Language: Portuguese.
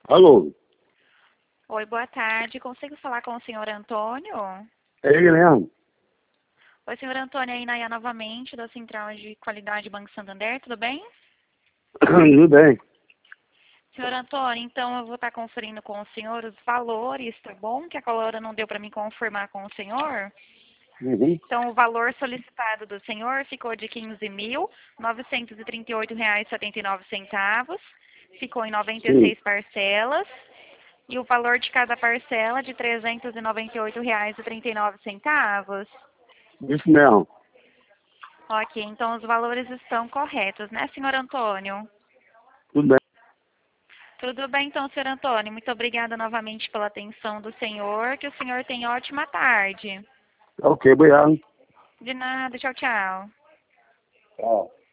Alô? Oi, boa tarde. Consigo falar com o senhor Antônio? É ele mesmo? Oi, senhor Antônio, aí Naya novamente, da Central de Qualidade Banco Santander, tudo bem? Tudo bem. Senhor Antônio, então eu vou estar conferindo com o senhor os valores, tá bom? Que a colora não deu para me confirmar com o senhor. Uhum. Então, o valor solicitado do senhor ficou de R$ 15.938,79. Ficou em Sim, 96 parcelas. E o valor de cada parcela de R$ 398,39. isso mesmo. Ok, então os valores estão corretos, né, senhor Antônio? Tudo bem. Tudo bem, então, senhor Antônio. Muito obrigada novamente pela atenção do senhor. Que o senhor tenha ótima tarde. Ok, obrigado. De nada, tchau, tchau. Tchau.